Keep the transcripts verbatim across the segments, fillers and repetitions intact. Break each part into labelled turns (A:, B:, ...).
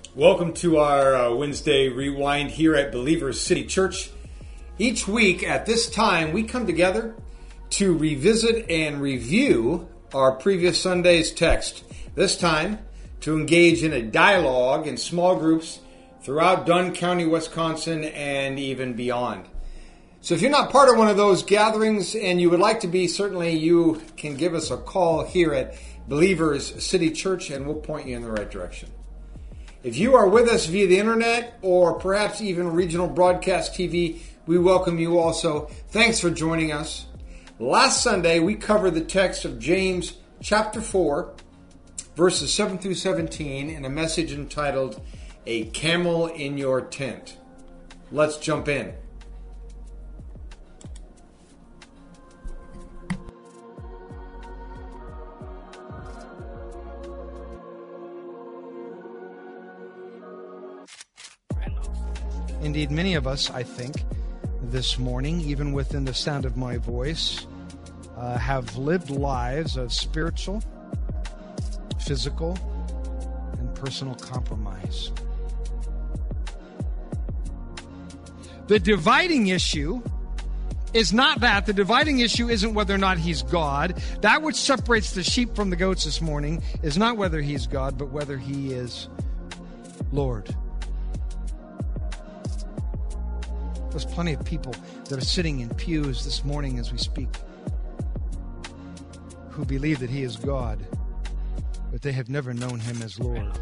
A: Welcome to our uh, Wednesday Rewind here at Believers City Church. Each week at this time, we come together to revisit and review our previous Sunday's text. This time, to engage in a dialogue in small groups throughout Dunn County, Wisconsin, and even beyond. So if you're not part of one of those gatherings and you would like to be, certainly you can give us a call here at Believers City Church and we'll point you in the right direction. If you are with us via the internet or perhaps even regional broadcast T V, we welcome you also. Thanks for joining us. Last Sunday, we covered the text of James chapter four, verses seven through seventeen, in a message entitled, A Camel in Your Tent. Let's jump in.
B: Indeed, many of us, I think, this morning, even within the sound of my voice, uh, have lived lives of spiritual, physical, and personal compromise. The dividing issue is not that. The dividing issue isn't whether or not he's God. That which separates the sheep from the goats this morning is not whether he's God, but whether he is Lord. There's plenty of people that are sitting in pews this morning as we speak who believe that he is God, but they have never known him as Lord.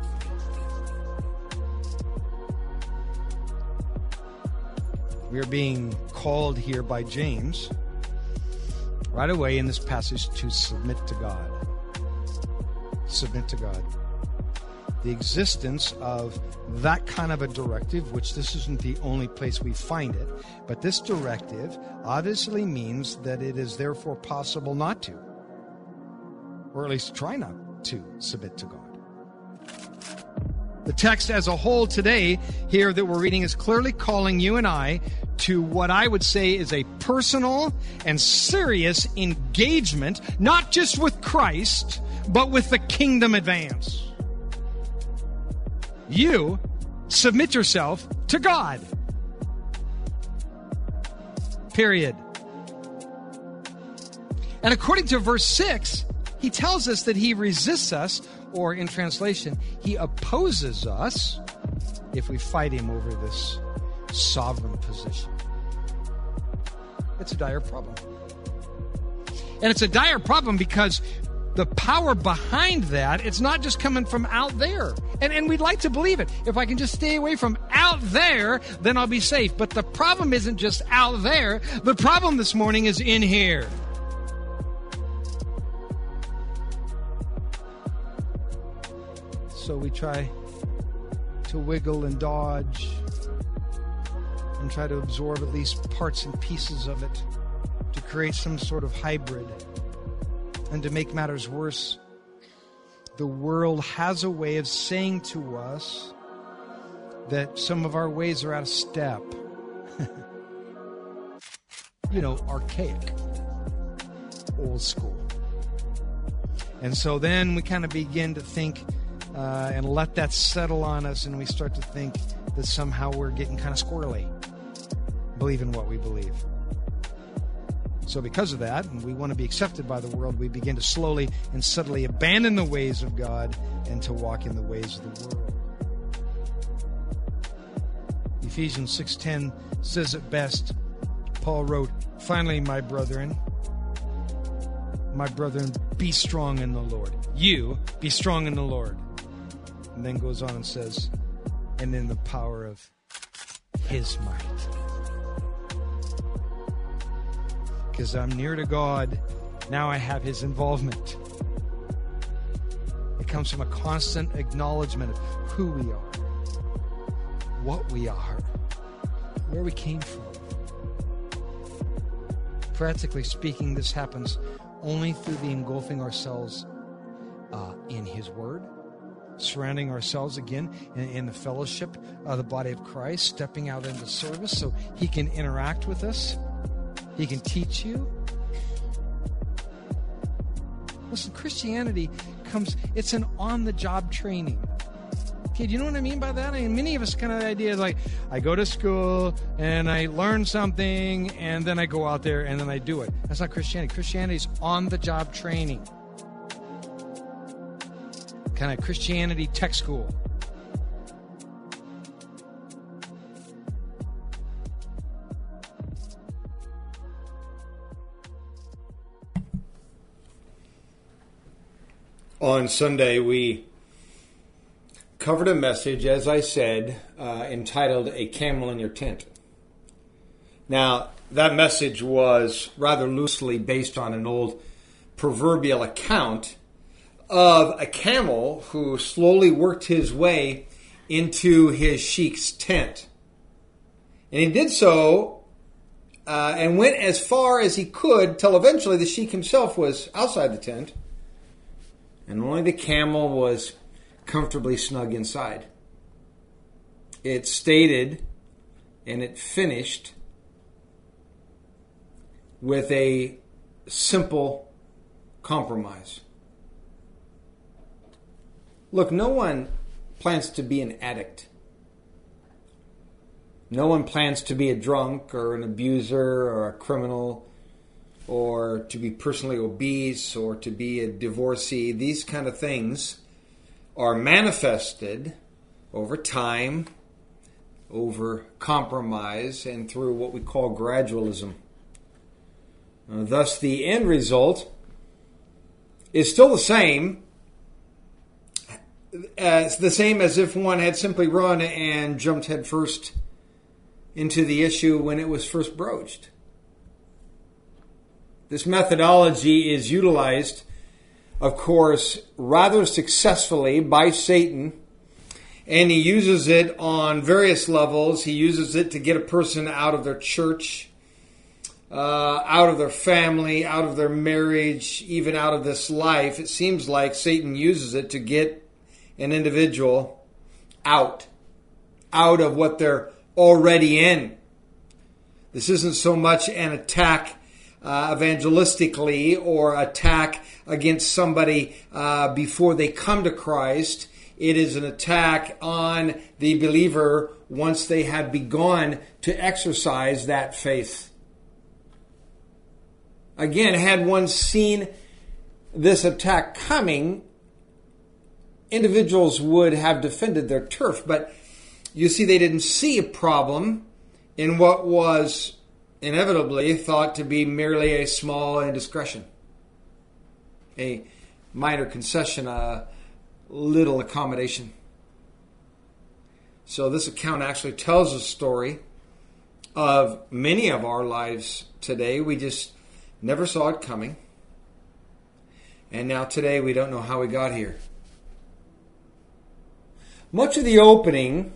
B: We are being called here by James right away in this passage to submit to God. Submit to God. The existence of that kind of a directive, which this isn't the only place we find it, but this directive obviously means that it is therefore possible not to, or at least try not to submit to God. The text as a whole today here that we're reading is clearly calling you and I to what I would say is a personal and serious engagement, not just with Christ, but with the kingdom advance. You submit yourself to God. Period. And according to verse six, he tells us that he resists us, or in translation, he opposes us if we fight him over this sovereign position. It's a dire problem. And it's a dire problem because the power behind that, it's not just coming from out there. And, and we'd like to believe it. If I can just stay away from out there, then I'll be safe. But the problem isn't just out there. The problem this morning is in here. So we try to wiggle and dodge and try to absorb at least parts and pieces of it to create some sort of hybrid. And to make matters worse, the world has a way of saying to us that some of our ways are out of step. You know, archaic, old school. And so then we kind of begin to think uh, and let that settle on us, and we start to think that somehow we're getting kind of squirrely, believe in what we believe. So because of that, and we want to be accepted by the world, we begin to slowly and subtly abandon the ways of God and to walk in the ways of the world. Ephesians six ten says it best. Paul wrote, "Finally, my brethren, my brethren, be strong in the Lord. You, be strong in the Lord." And then goes on and says, "And in the power of his might." Because I'm near to God, now I have his involvement. It comes from a constant acknowledgement of who we are, what we are, where we came from. Practically speaking, this happens only through the engulfing ourselves uh, in his word, surrounding ourselves again in, in the fellowship of the body of Christ, stepping out into service so he can interact with us. He can teach you. Listen, Christianity comes, it's an on-the-job training. Okay, do you know what I mean by that? I mean, many of us kind of the idea is like, I go to school and I learn something and then I go out there and then I do it. That's not Christianity. Christianity is on-the-job training. Kind of Christianity tech school.
A: On Sunday, we covered a message, as I said, uh, entitled A Camel in Your Tent. Now, that message was rather loosely based on an old proverbial account of a camel who slowly worked his way into his sheik's tent. And he did so uh, and went as far as he could till eventually the sheik himself was outside the tent. And only the camel was comfortably snug inside. It stated and it finished with a simple compromise. Look, no one plans to be an addict. No one plans to be a drunk or an abuser or a criminal, or to be personally obese, or to be a divorcee. These kind of things are manifested over time, over compromise, and through what we call gradualism. Uh, thus, the end result is still the same, as the same as if one had simply run and jumped headfirst into the issue when it was first broached. This methodology is utilized, of course, rather successfully by Satan, and he uses it on various levels. He uses it to get a person out of their church, uh, out of their family, out of their marriage, even out of this life. It seems like Satan uses it to get an individual out, out of what they're already in. This isn't so much an attack Uh, evangelistically or attack against somebody uh, before they come to Christ. It is an attack on the believer once they have begun to exercise that faith. Again, had one seen this attack coming, individuals would have defended their turf. But you see, they didn't see a problem in what was inevitably thought to be merely a small indiscretion, a minor concession, a little accommodation. So this account actually tells a story of many of our lives today. We just never saw it coming. And now today we don't know how we got here. Much of the opening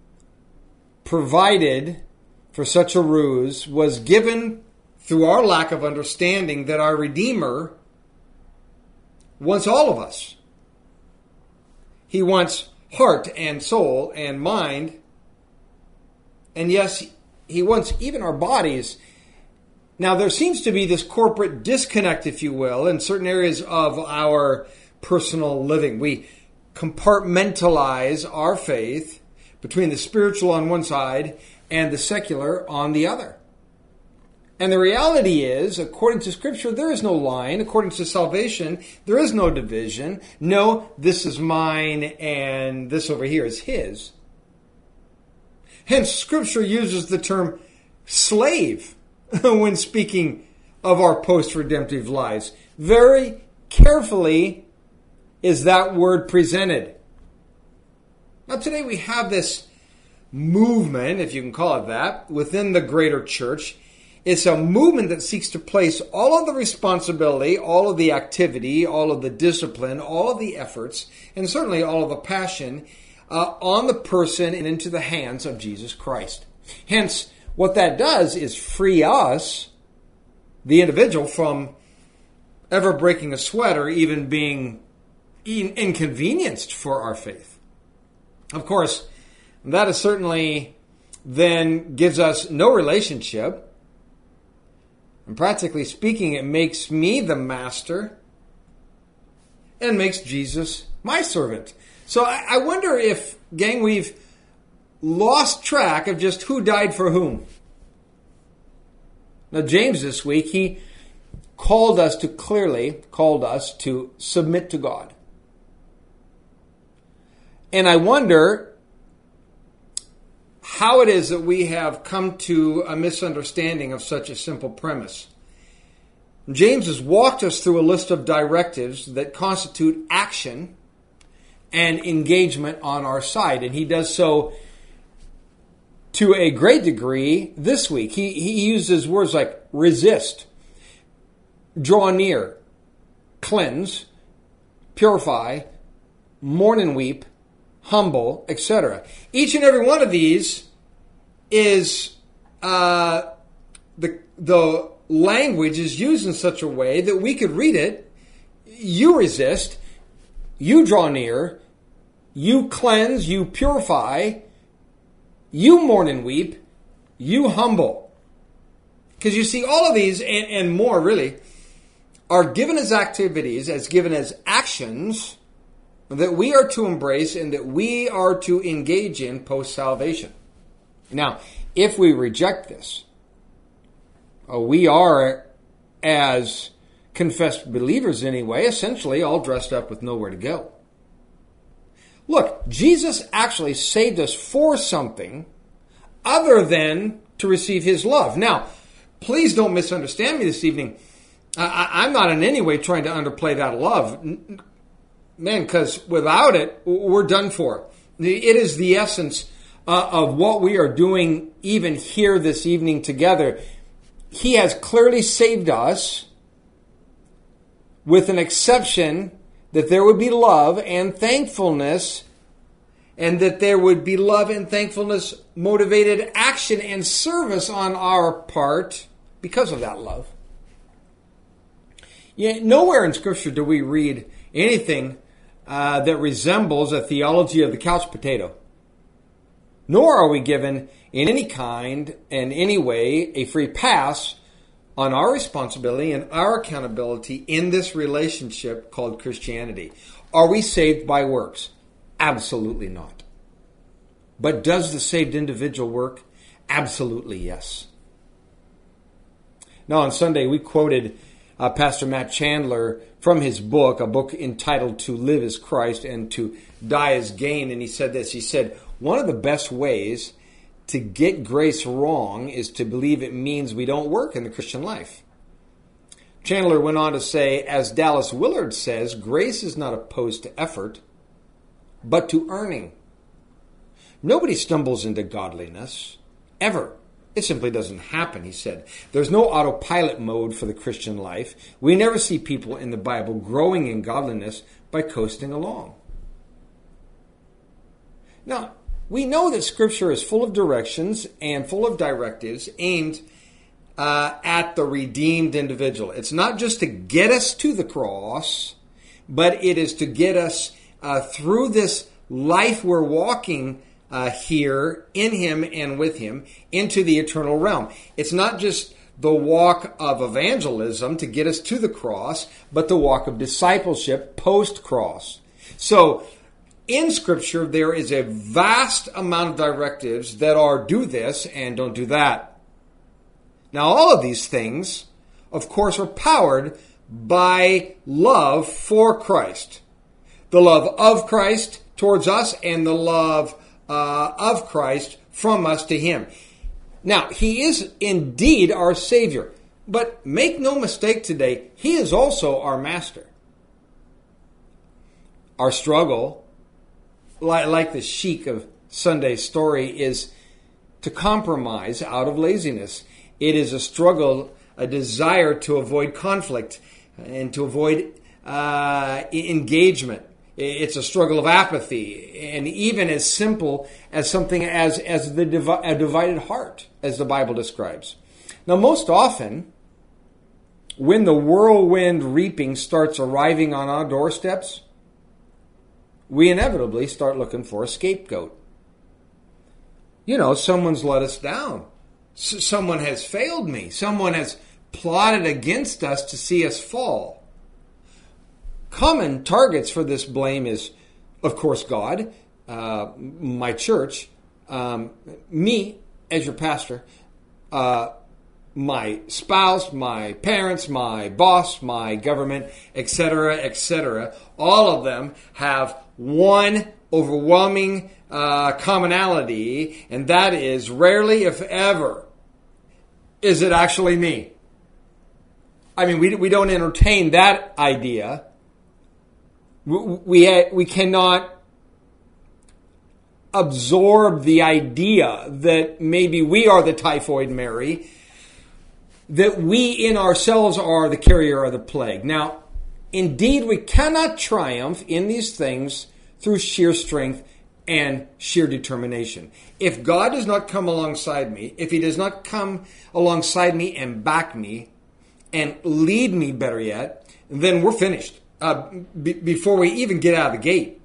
A: provided for such a ruse was given through our lack of understanding that our Redeemer wants all of us. He wants heart and soul and mind. And yes, he wants even our bodies. Now, there seems to be this corporate disconnect, if you will, in certain areas of our personal living. We compartmentalize our faith between the spiritual on one side and the secular on the other. And the reality is, according to Scripture, there is no line. According to salvation, there is no division. No, this is mine and this over here is his. Hence, Scripture uses the term slave when speaking of our post-redemptive lives. Very carefully is that word presented. Now, today we have this movement, if you can call it that, within the greater church. It's a movement that seeks to place all of the responsibility, all of the activity, all of the discipline, all of the efforts, and certainly all of the passion uh, on the person and into the hands of Jesus Christ. Hence, what that does is free us, the individual, from ever breaking a sweat or even being in- inconvenienced for our faith. Of course, that is certainly then gives us no relationship. And practically speaking, it makes me the master and makes Jesus my servant. So I, I wonder if, gang, we've lost track of just who died for whom. Now, James this week, he called us to clearly, called us to submit to God. And I wonder how it is that we have come to a misunderstanding of such a simple premise. James has walked us through a list of directives that constitute action and engagement on our side. And he does so to a great degree this week. He, he uses words like resist, draw near, cleanse, purify, mourn and weep, humble, et cetera. Each and every one of these is uh, the the language is used in such a way that we could read it. You resist, you draw near, you cleanse, you purify, you mourn and weep, you humble. Because you see, all of these and, and more really are given as activities, as given as actions that we are to embrace and that we are to engage in post-salvation. Now, if we reject this, uh, we are, as confessed believers anyway, essentially all dressed up with nowhere to go. Look, Jesus actually saved us for something other than to receive his love. Now, please don't misunderstand me this evening. I, I'm not in any way trying to underplay that love. Man, because without it, we're done for. It is the essence uh, of what we are doing even here this evening together. He has clearly saved us with an exception that there would be love and thankfulness, and that there would be love and thankfulness motivated action and service on our part because of that love. Yet nowhere in Scripture do we read anything uh, that resembles a theology of the couch potato. Nor are we given in any kind and any way a free pass on our responsibility and our accountability in this relationship called Christianity. Are we saved by works? Absolutely not. But does the saved individual work? Absolutely yes. Now on Sunday we quoted uh, Pastor Matt Chandler from his book, a book entitled To Live as Christ and To Die as Gain. And he said this, he said, one of the best ways to get grace wrong is to believe it means we don't work in the Christian life. Chandler went on to say, as Dallas Willard says, grace is not opposed to effort, but to earning. Nobody stumbles into godliness, ever. It simply doesn't happen, he said. There's no autopilot mode for the Christian life. We never see people in the Bible growing in godliness by coasting along. Now, we know that Scripture is full of directions and full of directives aimed uh, at the redeemed individual. It's not just to get us to the cross, but it is to get us uh, through this life we're walking uh, here in Him and with Him into the eternal realm. It's not just the walk of evangelism to get us to the cross, but the walk of discipleship post-cross. So, in Scripture, there is a vast amount of directives that are do this and don't do that. Now, all of these things, of course, are powered by love for Christ. The love of Christ towards us and the love uh, of Christ from us to Him. Now, He is indeed our Savior. But make no mistake today, He is also our Master. Our struggle, like the chic of Sunday's story, is to compromise out of laziness. It is a struggle, a desire to avoid conflict and to avoid uh, engagement. It's a struggle of apathy, and even as simple as something as, as the divi- a divided heart, as the Bible describes. Now, most often, when the whirlwind reaping starts arriving on our doorsteps, we inevitably start looking for a scapegoat. You know, someone's let us down. S- someone has failed me. Someone has plotted against us to see us fall. Common targets for this blame is of course, God, uh, my church, um, me as your pastor, uh, my spouse, my parents, my boss, my government, et cetera, et cetera. All of them have one overwhelming uh, commonality, and that is rarely, if ever, is it actually me. I mean, we we don't entertain that idea. We we, we cannot absorb the idea that maybe we are the typhoid Mary, that we in ourselves are the carrier of the plague. Now, indeed, we cannot triumph in these things through sheer strength and sheer determination. If God does not come alongside me, if he does not come alongside me and back me and lead me, better yet, then we're finished uh, b- before we even get out of the gate.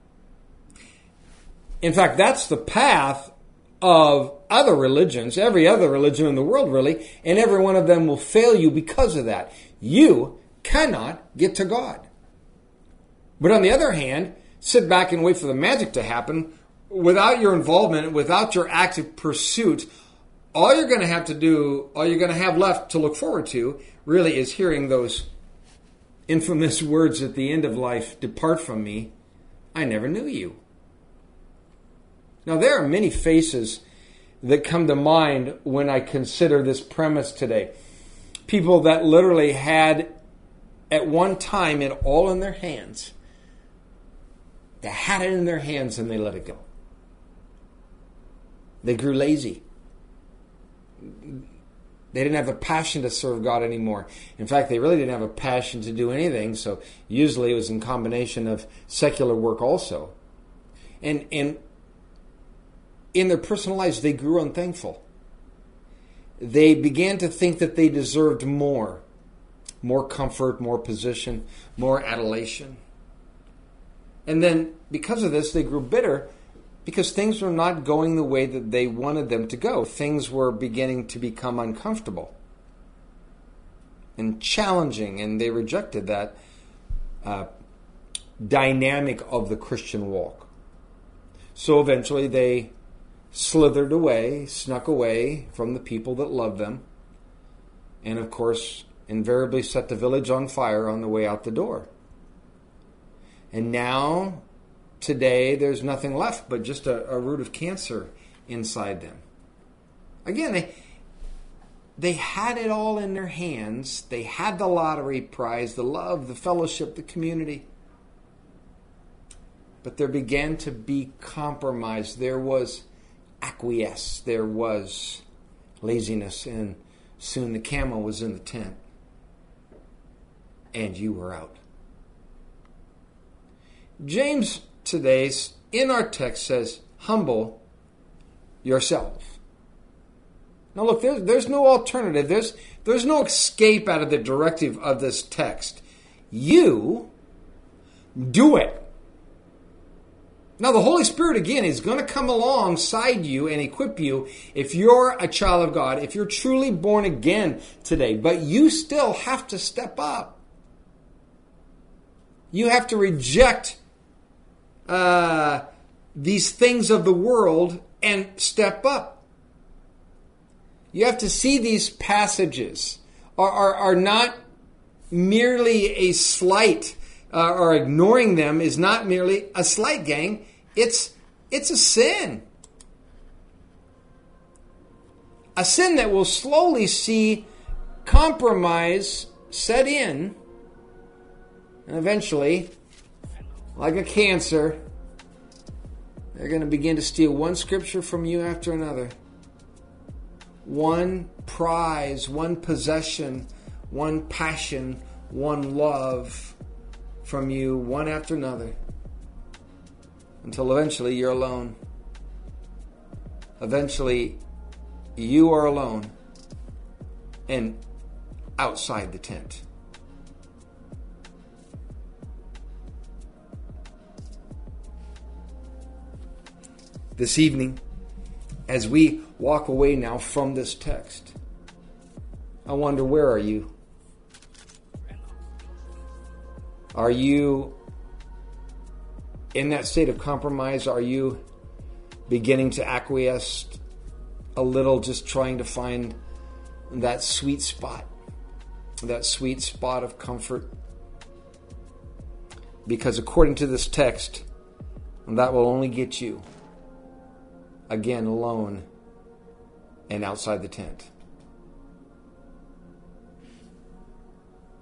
A: In fact, that's the path of other religions, every other religion in the world really, and every one of them will fail you because of that. You cannot get to God. But on the other hand, sit back and wait for the magic to happen. Without your involvement, without your active pursuit, all you're going to have to do, all you're going to have left to look forward to, really is hearing those infamous words at the end of life, "Depart from me, I never knew you." Now, there are many faces that come to mind when I consider this premise today. People that literally had, at one time, it all in their hands. They had it in their hands and they let it go. They grew lazy. They didn't have a passion to serve God anymore. In fact, they really didn't have a passion to do anything, so usually it was in combination of secular work also. And and in their personal lives, they grew unthankful. They began to think that they deserved more. More comfort, more position, more adulation. And then, because of this, they grew bitter because things were not going the way that they wanted them to go. Things were beginning to become uncomfortable and challenging, and they rejected that uh, dynamic of the Christian walk. So eventually they slithered away, snuck away from the people that loved them, and of course invariably set the village on fire on the way out the door. And now, today, there's nothing left but just a, a root of cancer inside them. Again, they, they had it all in their hands. They had the lottery prize, the love, the fellowship, the community. But there began to be compromise. There was acquiesce. There was laziness. And soon the camel was in the tent. And you were out. James today, in our text, says, humble yourself. Now look, there's, there's no alternative. There's, there's no escape out of the directive of this text. You do it. Now the Holy Spirit, again, is going to come alongside you and equip you if you're a child of God, if you're truly born again today. But you still have to step up. You have to reject Uh, these things of the world and step up. You have to see these passages are, are, are not merely a slight, uh, or ignoring them is not merely a slight, gang. It's, it's a sin. A sin that will slowly see compromise set in, and eventually, like a cancer, they're going to begin to steal one scripture from you after another. One prize, one possession, one passion, one love from you, one after another. Until eventually you're alone. Eventually you are alone and outside the tent. This evening, as we walk away now from this text, I wonder, where are you? Are you in that state of compromise? Are you beginning to acquiesce a little, just trying to find that sweet spot, that sweet spot of comfort? Because according to this text, that will only get you, again, alone and outside the tent.